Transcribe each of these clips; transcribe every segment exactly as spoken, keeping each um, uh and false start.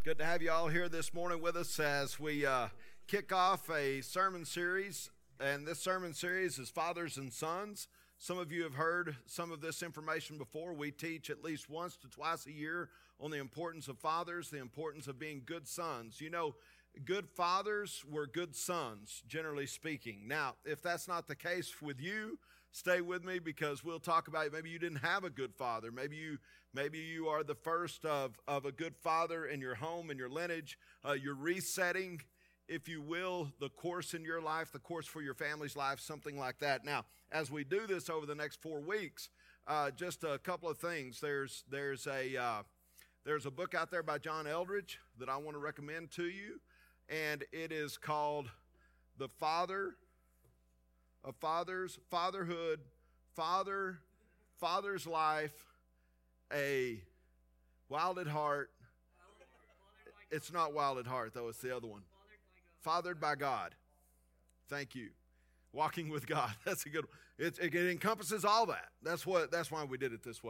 Good to have you all here this morning with us as we uh, kick off a sermon series. And this sermon series is Fathers and Sons. Some of you have heard some of this information before. We teach at least once to twice a year on the importance of fathers, the importance of being good sons. You know, good fathers were good sons, generally speaking. Now, if that's not the case with you, stay with me because we'll talk about it. Maybe you didn't have a good father. Maybe you maybe you are the first of, of a good father in your home, in your lineage. Uh, you're resetting, if you will, the course in your life, the course for your family's life, something like that. Now, as we do this over the next four weeks, uh, just a couple of things. There's there's a uh, there's a book out there by John Eldredge that I want to recommend to you, and it is called The Father of Fathers, Fatherhood, Father, Father's Life, a Wild at Heart. It's not Wild at Heart, though. It's the other one. Fathered by God. Thank you. Walking with God. That's a good one. It, it encompasses all that. That's what. That's why we did it this way.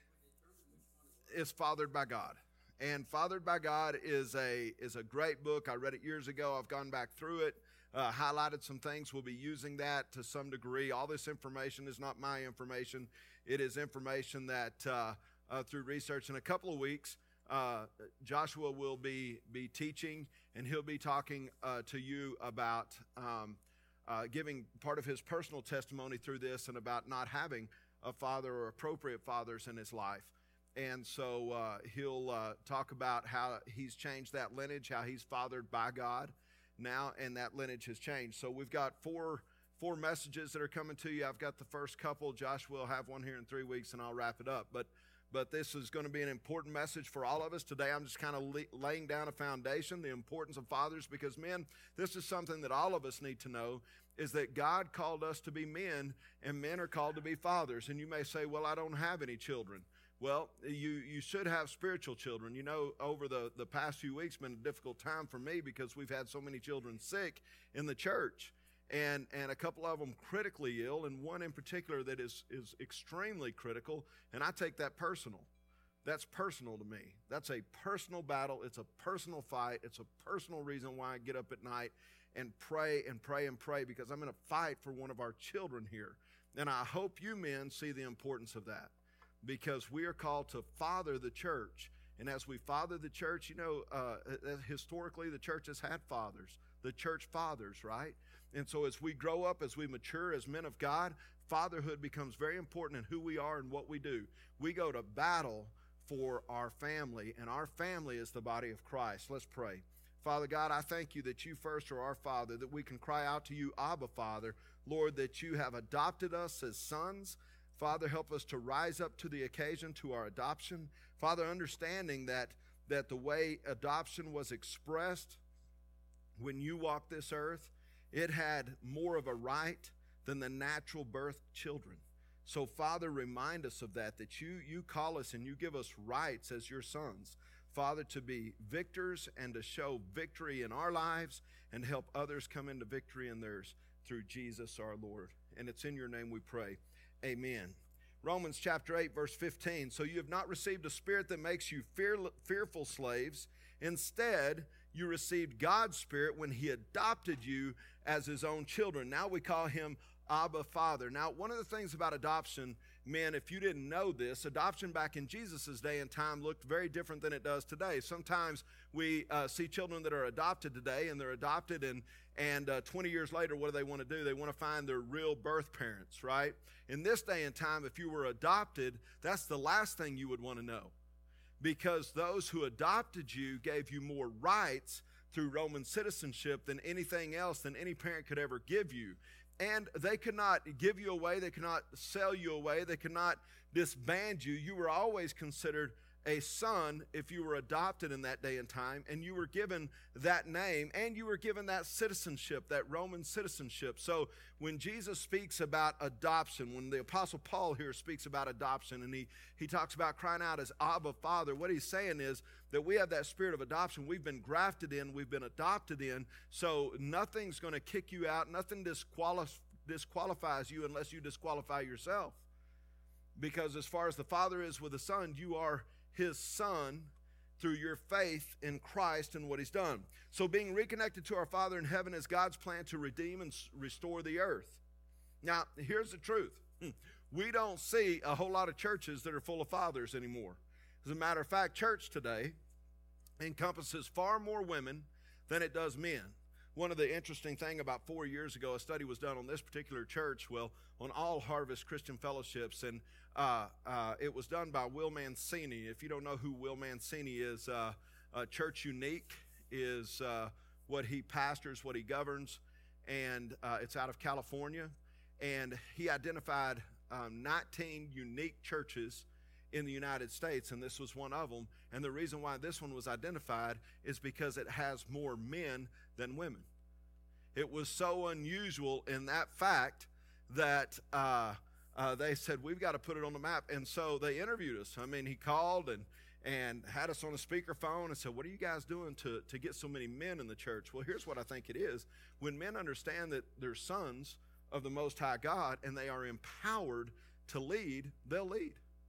It's Fathered by God. And Fathered by God is a is a great book. I read it years ago. I've gone back through it, uh, highlighted some things. We'll be using that to some degree. All this information is not my information. It is information that uh, uh, through research in a couple of weeks, uh, Joshua will be be teaching, and he'll be talking uh, to you about um, uh, giving part of his personal testimony through this and about not having a father or appropriate fathers in his life. And so uh, he'll uh, talk about how he's changed that lineage, how he's fathered by God now, and that lineage has changed. So we've got four four messages that are coming to you. I've got the first couple. Josh will have one here in three weeks, and I'll wrap it up. But but this is going to be an important message for all of us. Today I'm just kind of le- laying down a foundation, the importance of fathers, because, men, this is something that all of us need to know, is that God called us to be men, and men are called to be fathers. And you may say, well, I don't have any children. Well, you, you should have spiritual children. You know, over the, the past few weeks, it's been a difficult time for me because we've had so many children sick in the church, and, and a couple of them critically ill, and one in particular that is, is extremely critical, and I take that personal. That's personal to me. That's a personal battle. It's a personal fight. It's a personal reason why I get up at night and pray and pray and pray, because I'm in a fight for one of our children here. And I hope you men see the importance of that, because we are called to father the church. And as we father the church, you know, uh, historically the church has had fathers, the church fathers, right? And so as we grow up, as we mature as men of God, fatherhood becomes very important in who we are and what we do. We go to battle for our family, and our family is the body of Christ. Let's pray. Father God, I thank you that you first are our Father, that we can cry out to you, Abba, Father. Lord, that you have adopted us as sons. Father, help us to rise up to the occasion, to our adoption. Father, understanding that, that the way adoption was expressed when you walked this earth, it had more of a right than the natural birth children. So, Father, remind us of that, that you, you call us and you give us rights as your sons. Father, to be victors and to show victory in our lives and help others come into victory in theirs through Jesus our Lord. And it's in your name we pray. Amen. Romans chapter eight, verse fifteen. So you have not received a spirit that makes you fear, fearful slaves. Instead, you received God's Spirit when he adopted you as his own children. Now we call him Abba, Father. Now, one of the things about adoption, men, if you didn't know this, adoption back in Jesus' day and time looked very different than it does today. Sometimes we uh, see children that are adopted today, and they're adopted, and, and uh, twenty years later, what do they want to do? They want to find their real birth parents, right? In this day and time, if you were adopted, that's the last thing you would want to know, because those who adopted you gave you more rights through Roman citizenship than anything else, than any parent could ever give you. And they could not give you away. They could not sell you away. They could not disband you. You were always considered a son if you were adopted in that day and time, and you were given that name, and you were given that citizenship, that Roman citizenship. So when Jesus speaks about adoption, when the Apostle Paul here speaks about adoption, and he, he talks about crying out as Abba, Father, what he's saying is that we have that spirit of adoption. We've been grafted in. We've been adopted in. So nothing's going to kick you out. Nothing disqualif- disqualifies you unless you disqualify yourself. Because as far as the Father is with the Son, you are his son, through your faith in Christ and what he's done. So being reconnected to our Father in heaven is God's plan to redeem and restore the earth. Now, here's the truth. We don't see a whole lot of churches that are full of fathers anymore. As a matter of fact, church today encompasses far more women than it does men. One of the interesting things about four years ago, a study was done on this particular church, well, on all Harvest Christian Fellowships, and uh, uh, it was done by Will Mancini. If you don't know who Will Mancini is, uh, uh, Church Unique is uh, what he pastors, what he governs, and uh, it's out of California. And he identified um, nineteen unique churches in the United States, and this was one of them. And the reason why this one was identified is because it has more men than women. It was so unusual in that fact that uh, uh, they said, we've got to put it on the map. And so they interviewed us. I mean, he called and, and had us on a speakerphone and said, what are you guys doing to, to get so many men in the church? Well, here's what I think it is. When men understand that they're sons of the Most High God and they are empowered to lead, they'll lead.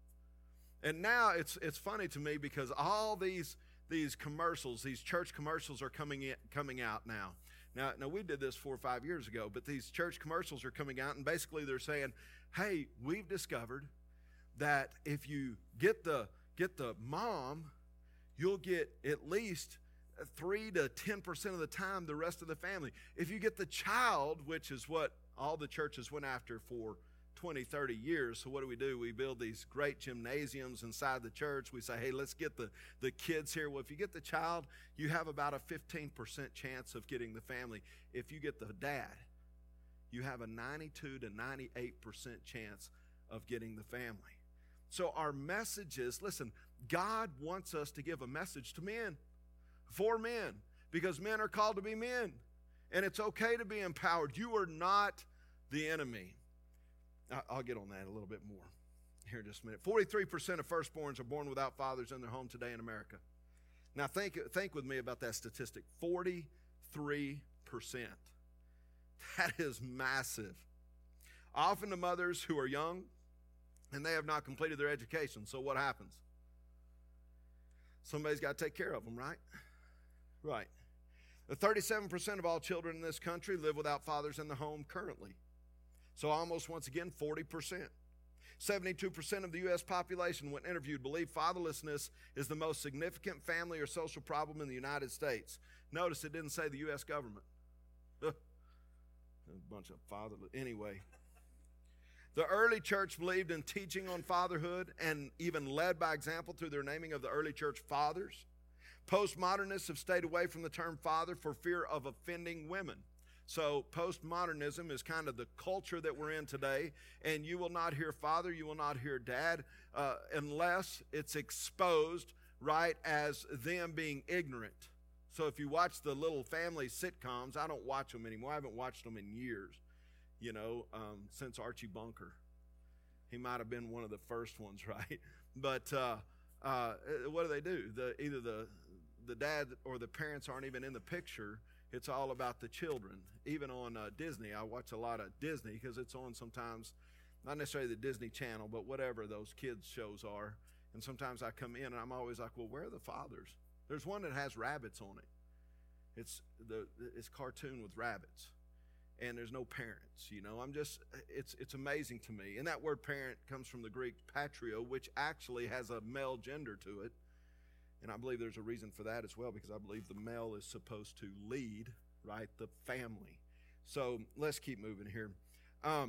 And now it's it's funny to me because all these these commercials, these church commercials are coming in, coming out now. Now, now we did this four or five years ago, but these church commercials are coming out, and basically they're saying, "Hey, we've discovered that if you get the get the mom, you'll get at least three to ten percent of the time the rest of the family. If you get the child, which is what all the churches went after for twenty, thirty years. So what do we do? We build these great gymnasiums inside the church. We say, hey, let's get the, the kids here. Well, if you get the child, you have about a fifteen percent chance of getting the family. If you get the dad, you have a ninety-two to ninety-eight percent chance of getting the family. So our messages, listen, God wants us to give a message to men, for men, because men are called to be men. And it's okay to be empowered. You are not the enemy. I'll get on that a little bit more here in just a minute. forty-three percent of firstborns are born without fathers in their home today in America. Now think, think with me about that statistic. forty-three percent. That is massive. Often the mothers who are young and they have not completed their education. So what happens? Somebody's got to take care of them, right? Right. The thirty-seven percent of all children in this country live without fathers in the home currently. So almost, once again, forty percent. seventy-two percent of the U S population, when interviewed, believe fatherlessness is the most significant family or social problem in the United States. Notice it didn't say the U S government. Ugh. A bunch of fatherless. Anyway. The early church believed in teaching on fatherhood and even led by example through their naming of the early church fathers. Postmodernists have stayed away from the term father for fear of offending women. So postmodernism is kind of the culture that we're in today, and you will not hear father, you will not hear dad, uh, unless it's exposed, right, as them being ignorant. So if you watch the little family sitcoms, I don't watch them anymore. I haven't watched them in years, you know, um, since Archie Bunker. He might have been one of the first ones, right? But uh, uh, what do they do? The, either the, the dad or the parents aren't even in the picture. It's all about the children. Even on uh, Disney, I watch a lot of Disney because it's on sometimes, not necessarily the Disney Channel, but whatever those kids shows are. And sometimes I come in and I'm always like, well, where are the fathers? There's one that has rabbits on it. It's the it's cartoon with rabbits, and there's no parents. You know, I'm just it's it's amazing to me. And that word parent comes from the Greek patrio, which actually has a male gender to it. And I believe there's a reason for that as well, because I believe the male is supposed to lead, right, the family. So let's keep moving here. Um,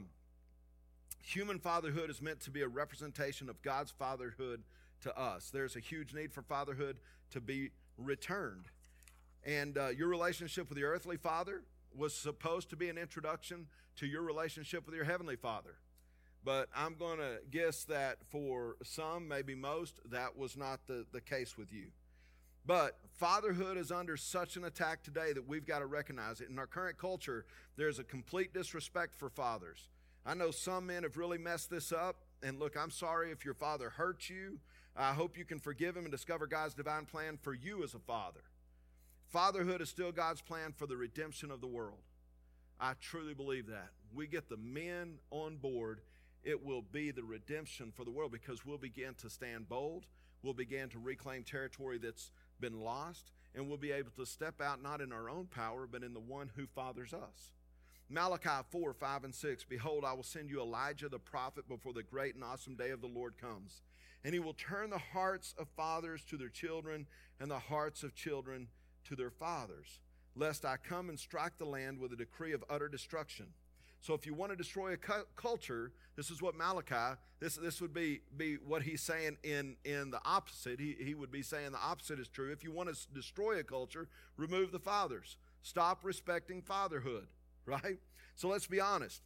human fatherhood is meant to be a representation of God's fatherhood to us. There's a huge need for fatherhood to be returned. And uh, your relationship with your earthly father was supposed to be an introduction to your relationship with your heavenly father. But I'm going to guess that for some, maybe most, that was not the, the case with you. But fatherhood is under such an attack today that we've got to recognize it. In our current culture, there's a complete disrespect for fathers. I know some men have really messed this up. And look, I'm sorry if your father hurt you. I hope you can forgive him and discover God's divine plan for you as a father. Fatherhood is still God's plan for the redemption of the world. I truly believe that. We get the men on board, it will be the redemption for the world, because we'll begin to stand bold. We'll begin to reclaim territory that's been lost, and we'll be able to step out not in our own power, but in the one who fathers us. Malachi four, five, and six, behold, I will send you Elijah the prophet before the great and awesome day of the Lord comes. And he will turn the hearts of fathers to their children and the hearts of children to their fathers, lest I come and strike the land with a decree of utter destruction. So if you want to destroy a cu- culture, this is what Malachi, this this would be, be what he's saying in, in the opposite. He, he would be saying the opposite is true. If you want to destroy a culture, remove the fathers. Stop respecting fatherhood, right? So let's be honest.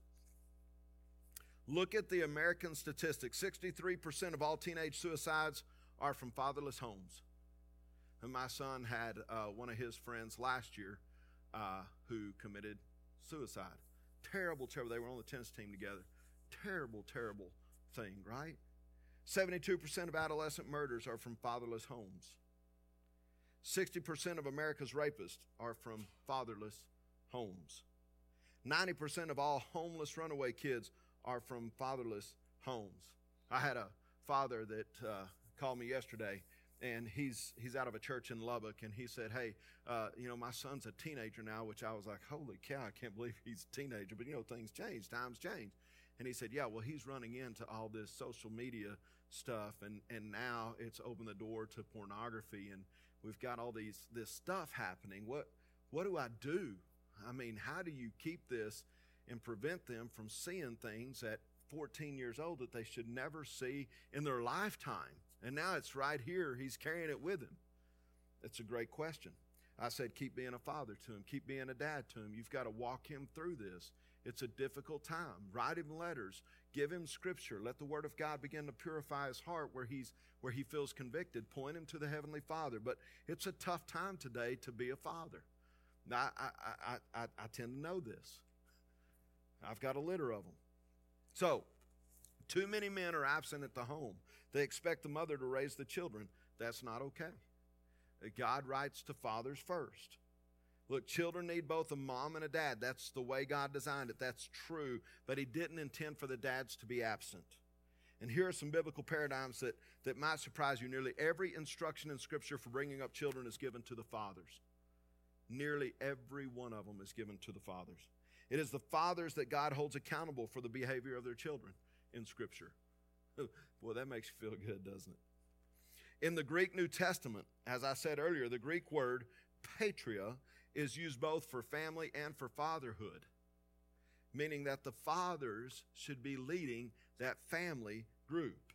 Look at the American statistics. sixty-three percent of all teenage suicides are from fatherless homes. And my son had uh, one of his friends last year uh, who committed suicide. Terrible, terrible. They were on the tennis team together. Terrible, terrible thing, right? seventy-two percent of adolescent murders are from fatherless homes. sixty percent of America's rapists are from fatherless homes. ninety percent of all homeless runaway kids are from fatherless homes. I had a father that uh, called me yesterday, and he's he's out of a church in Lubbock, and he said, hey, uh, you know, my son's a teenager now, which I was like, holy cow, I can't believe he's a teenager. But, you know, things change, times change. And he said, yeah, well, he's running into all this social media stuff, and, and now it's opened the door to pornography, and we've got all these this stuff happening. What what do I do? I mean, how do you keep this and prevent them from seeing things at fourteen years old that they should never see in their lifetime? And now it's right here. He's carrying it with him. It's a great question. I said, keep being a father to him. Keep being a dad to him. You've got to walk him through this. It's a difficult time. Write him letters. Give him scripture. Let the word of God begin to purify his heart where he's where he feels convicted. Point him to the Heavenly Father. But it's a tough time today to be a father. Now, I, I, I, I tend to know this. I've got a litter of them. So, too many men are absent at the home. They expect the mother to raise the children. That's not okay. God writes to fathers first. Look, children need both a mom and a dad. That's the way God designed it. That's true. But he didn't intend for the dads to be absent. And here are some biblical paradigms that, that might surprise you. Nearly every instruction in Scripture for bringing up children is given to the fathers. Nearly every one of them is given to the fathers. It is the fathers that God holds accountable for the behavior of their children in Scripture. Boy, that makes you feel good, doesn't it? In the Greek New Testament, as I said earlier, the Greek word patria is used both for family and for fatherhood, meaning that the fathers should be leading that family group.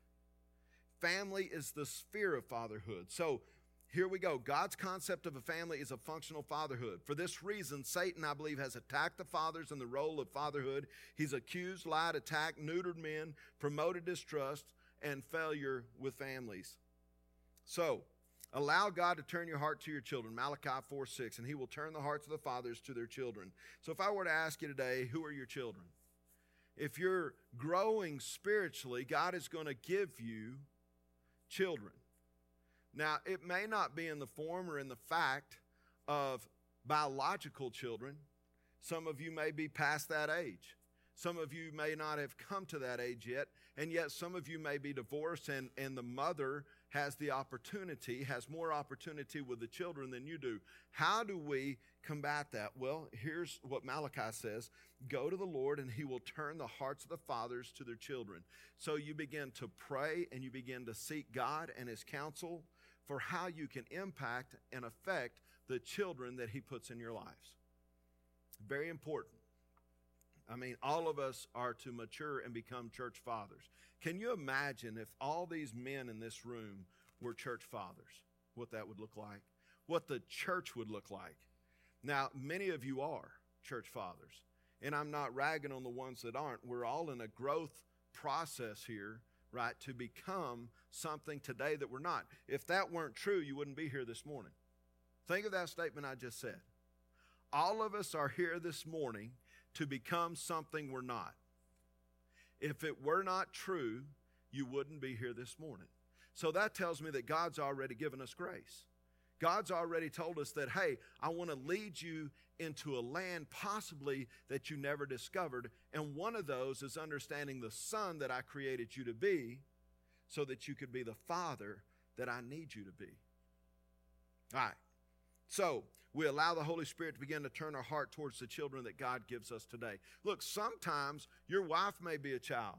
Family is the sphere of fatherhood. So here we go. God's concept of a family is a functional fatherhood. For this reason, Satan, I believe, has attacked the fathers in the role of fatherhood. He's accused, lied, attacked, neutered men, promoted distrust, and failure with families. So, allow God to turn your heart to your children, Malachi four six, and he will turn the hearts of the fathers to their children. So if I were to ask you today, who are your children? If you're growing spiritually, God is going to give you children. Now, it may not be in the form or in the fact of biological children. Some of you may be past that age. Some of you may not have come to that age yet, and yet some of you may be divorced, and, and the mother has the opportunity, has more opportunity with the children than you do. How do we combat that? Well, here's what Malachi says. Go to the Lord, and he will turn the hearts of the fathers to their children. So you begin to pray, and you begin to seek God and his counsel for how you can impact and affect the children that he puts in your lives. Very important. I mean, all of us are to mature and become church fathers. Can you imagine if all these men in this room were church fathers, what that would look like? What the church would look like? Now, many of you are church fathers, and I'm not ragging on the ones that aren't. We're all in a growth process here, right, to become something today that we're not. If that weren't true, you wouldn't be here this morning. Think of that statement I just said. All of us are here this morning to become something we're not. If it were not true, you wouldn't be here this morning. So that tells me that God's already given us grace. God's already told us that, hey, I want to lead you into a land possibly that you never discovered. And one of those is understanding the son that I created you to be so that you could be the father that I need you to be. All right. So we allow the Holy Spirit to begin to turn our heart towards the children that God gives us today. Look, sometimes your wife may be a child.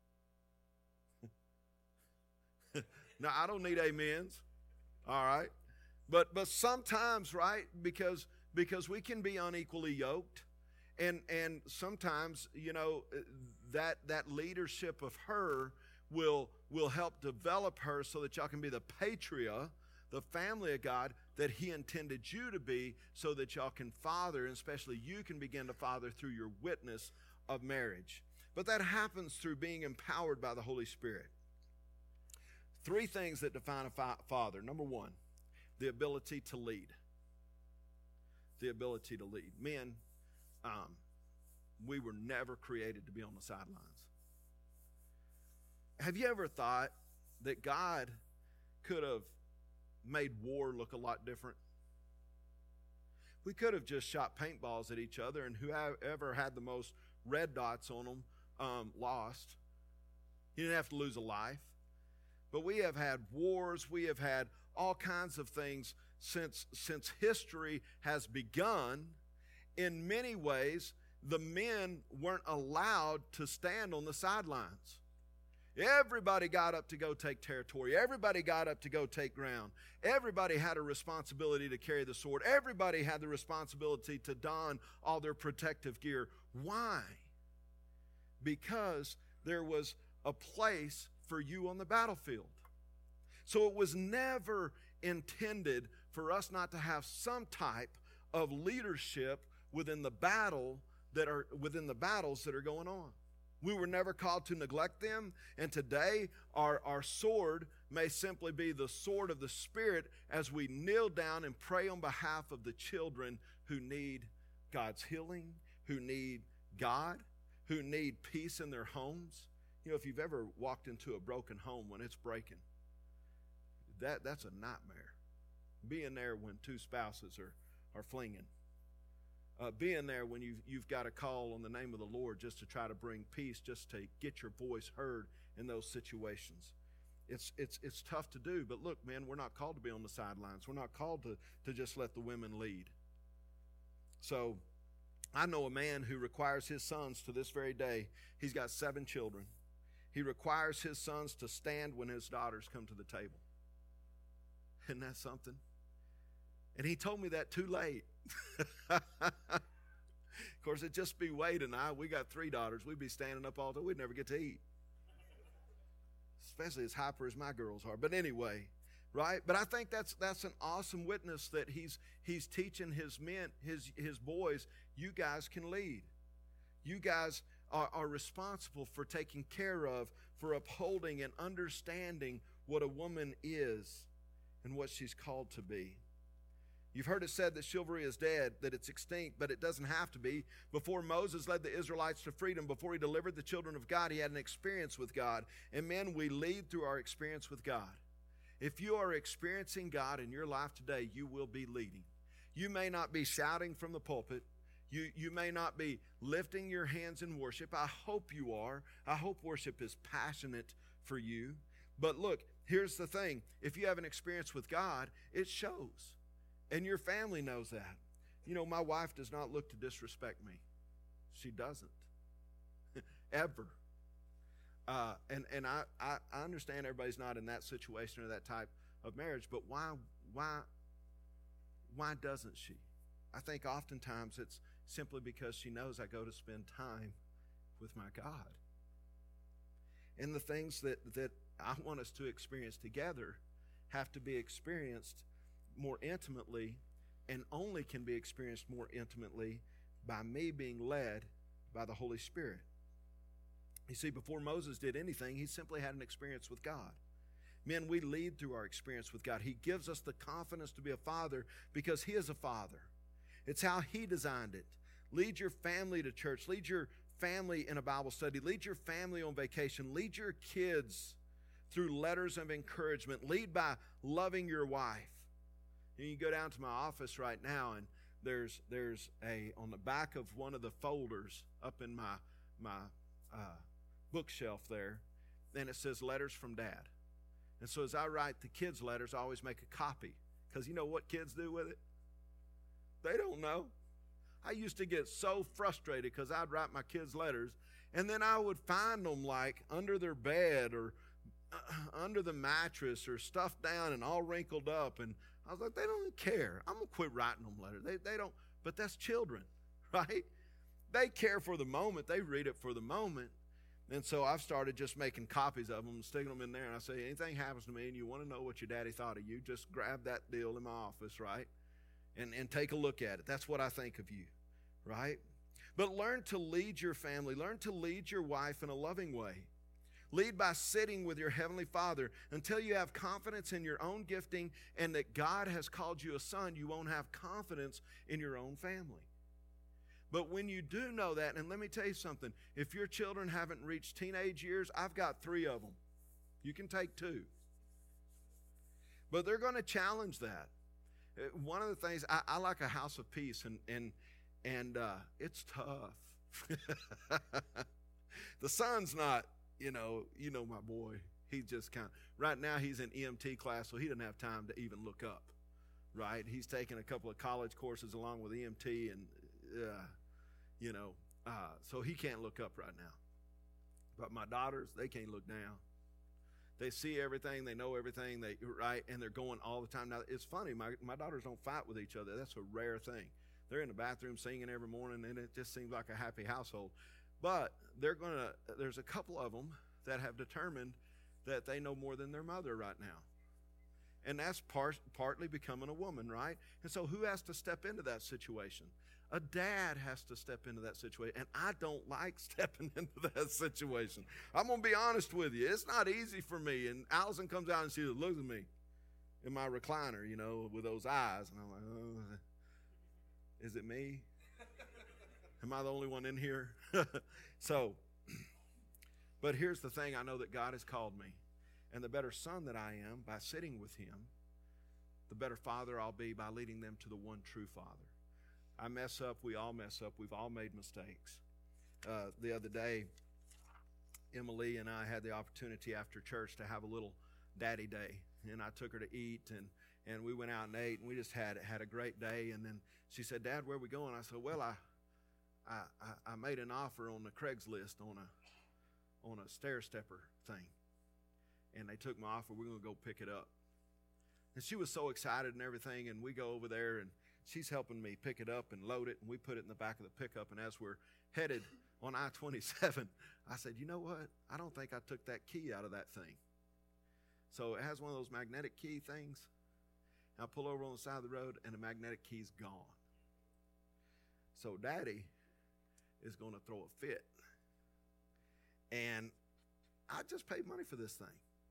Now, I don't need amens. All right. But but sometimes, right, because because we can be unequally yoked. And and sometimes, you know, that that leadership of her will will help develop her so that y'all can be the patria, the family of God that He intended you to be, so that y'all can father, and especially you can begin to father through your witness of marriage. But that happens through being empowered by the Holy Spirit. Three things that define a fa- father. Number one, the ability to lead. The ability to lead. Men, um, we were never created to be on the sidelines. Have you ever thought that God could have made war look a lot different? We could have just shot paintballs at each other, and whoever had the most red dots on them um, lost. You didn't have to lose a life. But we have had wars, we have had all kinds of things since, since history has begun. In many ways, the men weren't allowed to stand on the sidelines. Everybody got up to go take territory. Everybody got up to go take ground. Everybody had a responsibility to carry the sword. Everybody had the responsibility to don all their protective gear. Why? Because there was a place for you on the battlefield. So it was never intended for us not to have some type of leadership within the battle that are within the battles that are going on. We were never called to neglect them, and today our, our sword may simply be the sword of the Spirit as we kneel down and pray on behalf of the children who need God's healing, who need God, who need peace in their homes. You know, if you've ever walked into a broken home when it's breaking, that, that's a nightmare. Being there when two spouses are, are flinging. Uh, being there when you've, you've got to call on the name of the Lord just to try to bring peace, just to get your voice heard in those situations. It's, it's, it's tough to do, but look, man, we're not called to be on the sidelines. We're not called to, to just let the women lead. So I know a man who requires his sons to this very day. He's got seven children. He requires his sons to stand when his daughters come to the table. Isn't that something? And he told me that too late. Of course, it'd just be Wade and I. We got three daughters. We'd be standing up all day. We'd never get to eat. Especially as hyper as my girls are. But anyway, right? But I think that's that's an awesome witness that he's he's teaching his men, his his boys, you guys can lead. You guys are, are responsible for taking care of, for upholding and understanding what a woman is and what she's called to be. You've heard it said that chivalry is dead, that it's extinct, but it doesn't have to be. Before Moses led the Israelites to freedom, before he delivered the children of God, he had an experience with God. And men, we lead through our experience with God. If you are experiencing God in your life today, you will be leading. You may not be shouting from the pulpit. You, you may not be lifting your hands in worship. I hope you are. I hope worship is passionate for you. But look, here's the thing. If you have an experience with God, it shows. And your family knows that. You know, my wife does not look to disrespect me. She doesn't. Ever. Uh, and and I, I, I understand everybody's not in that situation or that type of marriage, but why why why doesn't she? I think oftentimes it's simply because she knows I go to spend time with my God. And the things that, that I want us to experience together have to be experienced more intimately, and only can be experienced more intimately by me being led by the Holy Spirit. You see, before Moses did anything, he simply had an experience with God. Men, we lead through our experience with God. He gives us the confidence to be a father because he is a father. It's how he designed it. Lead your family to church. Lead your family in a Bible study. Lead your family on vacation. Lead your kids through letters of encouragement. Lead by loving your wife. And you go down to my office right now, and there's there's a on the back of one of the folders up in my my uh, bookshelf there, and it says letters from Dad. And so as I write the kids' letters, I always make a copy. Because you know what kids do with it? They don't know. I used to get so frustrated because I'd write my kids' letters, and then I would find them like under their bed or uh, under the mattress or stuffed down and all wrinkled up. And I was like, they don't care. I'm going to quit writing them letters. They, they don't. But that's children, right? They care for the moment. They read it for the moment. And so I've started just making copies of them and sticking them in there. And I say, anything happens to me and you want to know what your daddy thought of you, just grab that deal in my office, right? And, and take a look at it. That's what I think of you, right? But learn to lead your family. Learn to lead your wife in a loving way. Lead by sitting with your Heavenly Father. Until you have confidence in your own gifting and that God has called you a son, you won't have confidence in your own family. But when you do know that, and let me tell you something, if your children haven't reached teenage years, I've got three of them. You can take two. But they're going to challenge that. One of the things, I, I like a house of peace, and and and uh, it's tough. The son's not, you know, you know my boy. He's just kind of, right now he's in E M T class, so he doesn't have time to even look up, right? He's taking a couple of college courses along with E M T, and uh, you know, uh, so he can't look up right now. But my daughters, they can't look down. They see everything, they know everything, they right, and they're going all the time. Now, it's funny, my, my daughters don't fight with each other. That's a rare thing. They're in the bathroom singing every morning, and it just seems like a happy household. But they're going to, there's a couple of them that have determined that they know more than their mother right now. And that's part, partly becoming a woman, right? And so who has to step into that situation? A dad has to step into that situation, and I don't like stepping into that situation. I'm going to be honest with you. It's not easy for me, and Allison comes out and she looks at me in my recliner, you know, with those eyes, and I'm like, oh, is it me? Am I the only one in here? So, but here's the thing. I know that God has called me, and the better son that I am by sitting with him, the better father I'll be by leading them to the one true Father. I mess up. We all mess up. We've all made mistakes. Uh, the other day, Emily and I had the opportunity after church to have a little daddy day, and I took her to eat, and, and we went out and ate, and we just had had a great day. And then she said, "Dad, where are we going?" I said, "Well, I I, I, I made an offer on the Craigslist on a on a stair stepper thing, and they took my offer. We're going to go pick it up." And she was so excited and everything, and we go over there, and she's helping me pick it up and load it, and we put it in the back of the pickup. And as we're headed on I twenty-seven, I said, "You know what? I don't think I took that key out of that thing." So it has one of those magnetic key things. I pull over on the side of the road, and the magnetic key's gone. So Daddy is going to throw a fit. And I just paid money for this thing.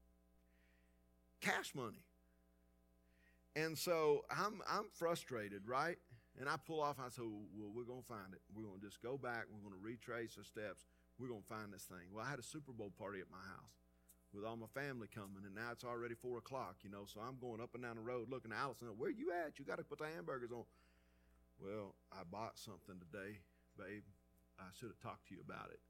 Cash money. And so I'm I'm frustrated, right? And I pull off. I said, "Well, we're going to find it. We're going to just go back. We're going to retrace the steps. We're going to find this thing." Well, I had a Super Bowl party at my house with all my family coming, and now it's already four o'clock, you know, so I'm going up and down the road looking at Allison. "Where you at? You got to put the hamburgers on." "Well, I bought something today, babe. I should have talked to you about it."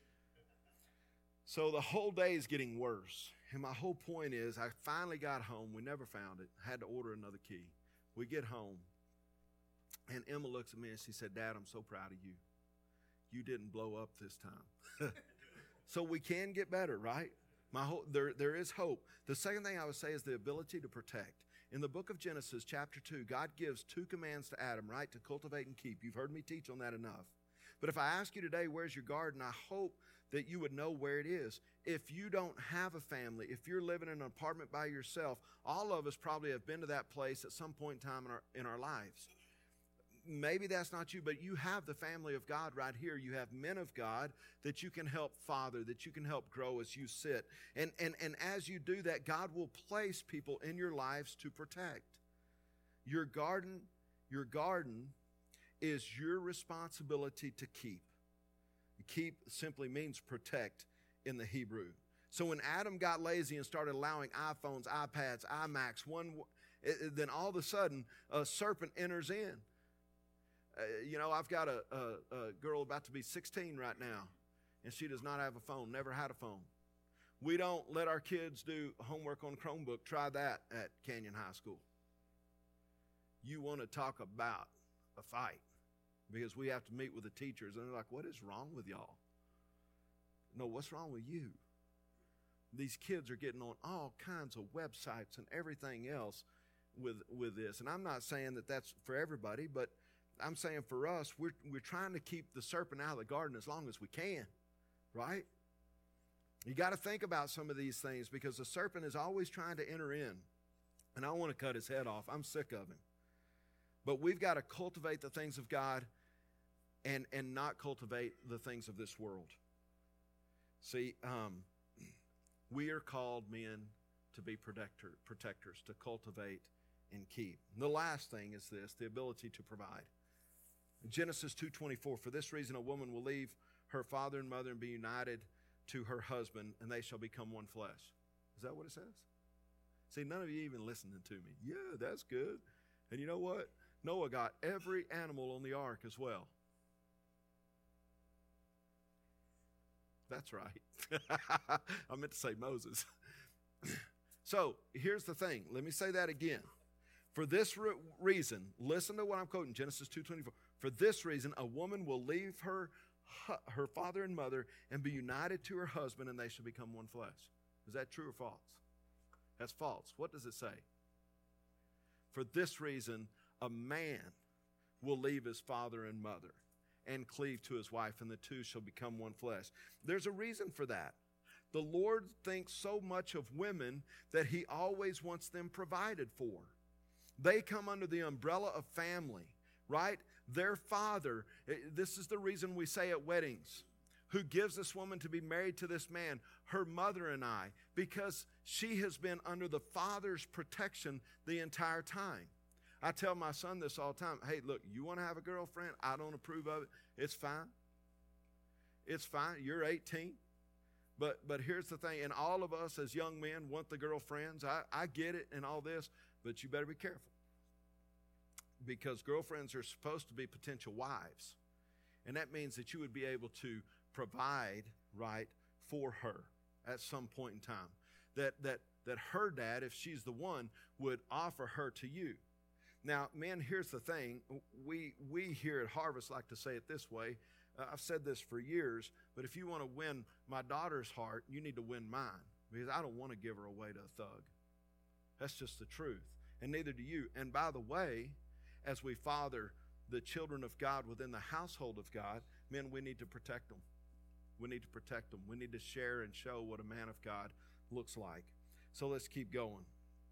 So the whole day is getting worse. And my whole point is, I finally got home. We never found it. I had to order another key. We get home, and Emma looks at me and she said, "Dad, I'm so proud of you. You didn't blow up this time." So we can get better, right? My whole, there, there is hope. The second thing I would say is the ability to protect. In the book of Genesis, chapter two, God gives two commands to Adam, right? To cultivate and keep. You've heard me teach on that enough. But if I ask you today, where's your garden? I hope that you would know where it is. If you don't have a family, if you're living in an apartment by yourself, all of us probably have been to that place at some point in time in our, in our lives. Maybe that's not you, but you have the family of God right here. You have men of God that you can help father, that you can help grow as you sit. And, and, and as you do that, God will place people in your lives to protect. Your garden, your garden is your responsibility to keep. Keep simply means protect in the Hebrew. So when Adam got lazy and started allowing iPhones, iPads, iMacs, one, then all of a sudden a serpent enters in. Uh, you know, I've got a, a, a girl about to be sixteen right now, and she does not have a phone, never had a phone. We don't let our kids do homework on Chromebook. Try that at Canyon High School. You want to talk about a fight because we have to meet with the teachers, and they're like, what is wrong with y'all? No, what's wrong with you? These kids are getting on all kinds of websites and everything else with with this. And I'm not saying that that's for everybody, but I'm saying for us, we're, we're trying to keep the serpent out of the garden as long as we can, right? You got to think about some of these things because the serpent is always trying to enter in. And I want to cut his head off. I'm sick of him. But we've got to cultivate the things of God and, and not cultivate the things of this world. See, um, we are called men to be protector, protectors, to cultivate and keep. And the last thing is this, the ability to provide. Genesis two twenty-four, for this reason a woman will leave her father and mother and be united to her husband, and they shall become one flesh. Is that what it says? See, none of you even listening to me. Yeah, that's good. And you know what? Noah got every animal on the ark as well. That's right. I meant to say Moses. So here's the thing. Let me say that again. For this re- reason, listen to what I'm quoting, Genesis two twenty-four. For this reason, a woman will leave her, her father and mother and be united to her husband, and they shall become one flesh. Is that true or false? That's false. What does it say? For this reason, a man will leave his father and mother and cleave to his wife, and the two shall become one flesh. There's a reason for that. The Lord thinks so much of women that he always wants them provided for. They come under the umbrella of family, right? Their father, this is the reason we say at weddings, who gives this woman to be married to this man, her mother and I, because she has been under the father's protection the entire time. I tell my son this all the time. Hey, look, you want to have a girlfriend? I don't approve of it. It's fine. It's fine. You're eighteen. But but here's the thing. And all of us as young men want the girlfriends. I, I get it and all this, but you better be careful. Because girlfriends are supposed to be potential wives. And that means that you would be able to provide, right, for her at some point in time. That that that her dad, if she's the one, would offer her to you. Now, men, here's the thing. We we here at Harvest like to say it this way. Uh, I've said this for years, but if you want to win my daughter's heart, you need to win mine, because I don't want to give her away to a thug. That's just the truth, and neither do you. And by the way, as we father the children of God within the household of God, men, we need to protect them. We need to protect them. We need to share and show what a man of God looks like. So let's keep going.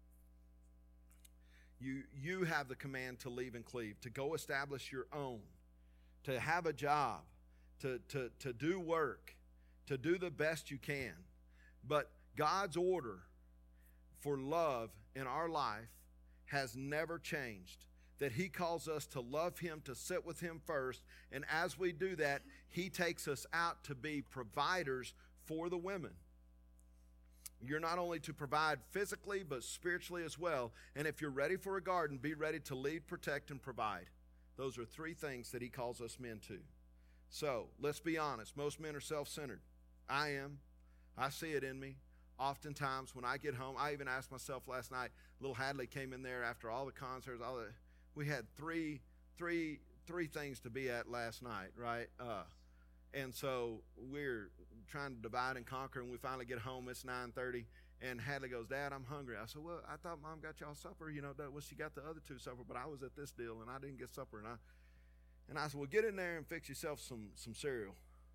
You, you have the command to leave and cleave, to go establish your own, to have a job, to, to, to do work, to do the best you can. But God's order for love in our life has never changed. That he calls us to love him, to sit with him first. And as we do that, he takes us out to be providers for the women. You're not only to provide physically, but spiritually as well. And if you're ready for a garden, be ready to lead, protect, and provide. Those are three things that he calls us men to. So, let's be honest. Most men are self-centered. I am. I see it in me. Oftentimes, when I get home, I even asked myself last night, little Hadley came in there after all the concerts. All the, we had three, three, three things to be at last night, right? Uh, and so we're trying to divide and conquer, and we finally get home. It's nine thirty, and Hadley goes, Dad, I'm hungry. I said, well, I thought Mom got y'all supper. You know, well, she got the other two supper, but I was at this deal, and I didn't get supper. And I, and I said, well, get in there and fix yourself some, some cereal.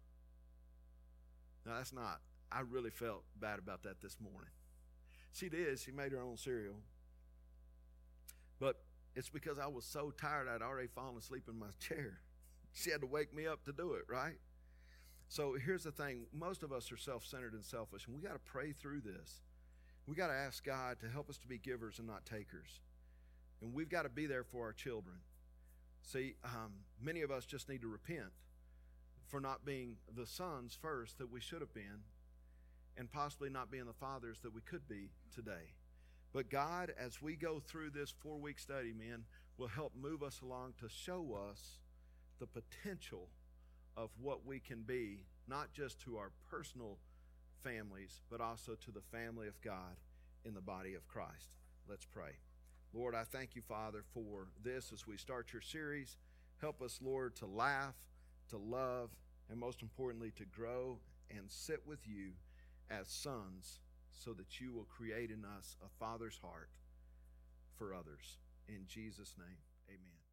No, that's not. I really felt bad about that this morning. She did. She made her own cereal. But it's because I was so tired I'd already fallen asleep in my chair. She had to wake me up to do it, right? So here's the thing. Most of us are self-centered and selfish, and we got to pray through this. We got to ask God to help us to be givers and not takers. And we've got to be there for our children. See, um, many of us just need to repent for not being the sons first that we should have been, and possibly not being the fathers that we could be today. But God, as we go through this four-week study, man, will help move us along to show us the potential of what we can be, not just to our personal families, but also to the family of God in the body of Christ. Let's pray. Lord, I thank you, Father, for this as we start your series. Help us, Lord, to laugh, to love, and most importantly, to grow and sit with you as sons so that you will create in us a father's heart for others. In Jesus' name, amen.